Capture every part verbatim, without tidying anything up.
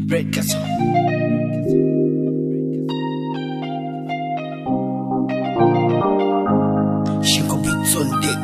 Breakers. Shinko beats on deck.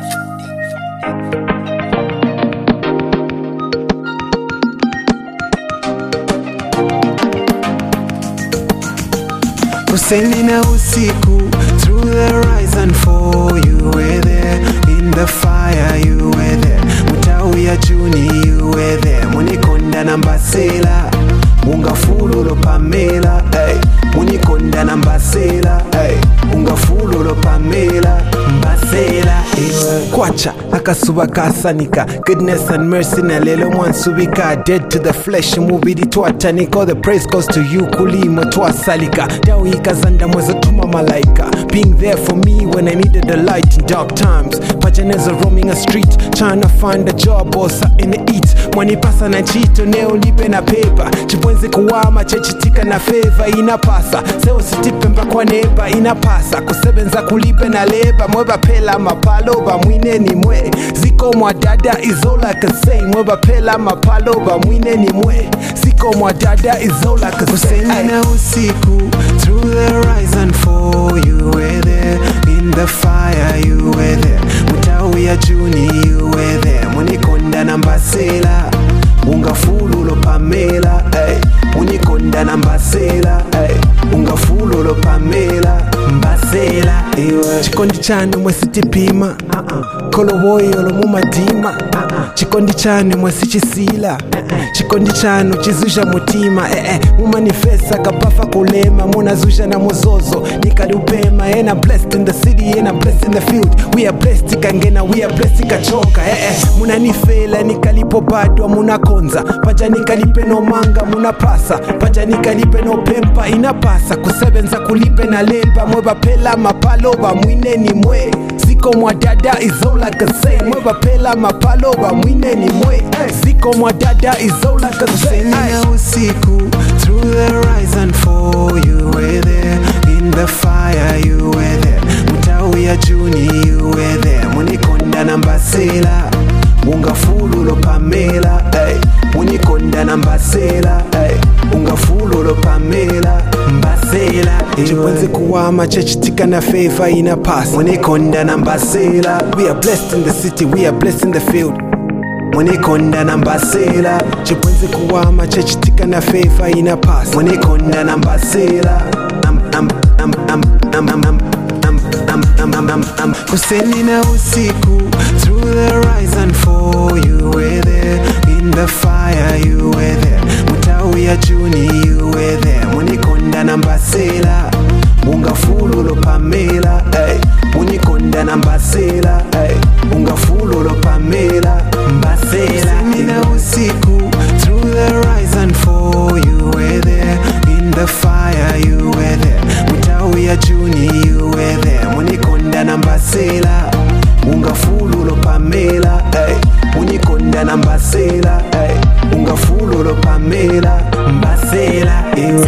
Kuseni na usiku, through the rise and fall, you were there. In the fire, you were there. Mutawi ya Juni, you were there. Munikonda na Mbasela, unga fululo Pamela, hey. Munikonda na Mbasela, hey. Unga fululo Pamela, Mbasela, hey. Kwacha, akasuba kasanika. Goodness and mercy na lelo mwansubika. Dead to the flesh, mubidi tuatanika. All the praise goes to you, kulimo tuasalika. Dawi ikazanda mwezo tuma malaika. Being there for me when I needed the light in dark times. Pajaneza roaming a street, trying to find a job or something to eat. Mwani pasa na chito, neo lipe na paper. Chipwenzi kuwama, chechitika na favor. Inapasa, seo sitipe mpakwa neba. Inapasa, kusebenza kulipe na leba. Mweba pela mapaloba, mwine ni mwe. Ziko mwa dada is all I can say. Mweba pela mapaloba, mwine ni mwe. Ziko mwa dada is all I can say. Kuseni na usiku, through the rise and fall, you were there. In the fire, you were there. Mutawi ya Juni, you were there. Munikonda na Mbasela, unga fululo Pamela, hey. Munikonda na Mbasela, hey. Unga fululo Pamela, Mbasela, iwe. Chikondi chanu mwesitipima, uh-uh. Kolowoyi olomumadima, uh-uh. Chikondi chanu mwesichisila, uh-uh. Chikondi chanu chizusha mutima, eh eh. Mumanifesta kabafa kulema, munazusha na muzozo, nikalupema. And I'm blessed in the city and I'm blessed in the field. We are blessed ikangena, we are blessed ikachoka, eh eh. Munanifela nikalipo badwa munakonza. Paja nikalipe no manga munapasa. Paja nikalipe no pempa inapasa. Kusebenza kulipe na leba. Mweba pela mapaloba mwine ni mwe. Ziko mwa dada is all I can say. Mweba pela mapaloba mwine ni mwe. Ziko mwa dada is all I can say. Na usiku, through the rise and fall, you were there. In the fire, you were there. Mutawi ya Juni, you were there. Munikonda na Mbasela, unga fululo Pamela, hey. Munikonda na Mbasela, hey. Unga fululo Pamela, Mbasela, chipwenzi kuwama, chechitika na favor inapasa. Munikonda na Mbasela. We are blessed in the city, we are blessed in the field. Munikonda na Mbasela, chipwenzi kuwama, chechitika na favor inapasa. Munikonda na Mbasela, am am am am am am am am am am am am. Kuseni na usiku, through the rise and fall, you were there. In the fire, you were there. Mutawi ya Juni, you were there. Munikonda na Mbasela, unga fululo Pamela, hey. Munikonda na Mbasela, hey. Unga fululo Pamela, Mbasela. Kuseni na usiku, through the rise and fall, you were there. In the fire, you were there. Mutawi ya Juni, you were there. Munikonda na Mbasela, unga fululo Pamela, hey. Munikonda na Mbasela, hey. Unga fululo Pamela, Mbasela, ewe.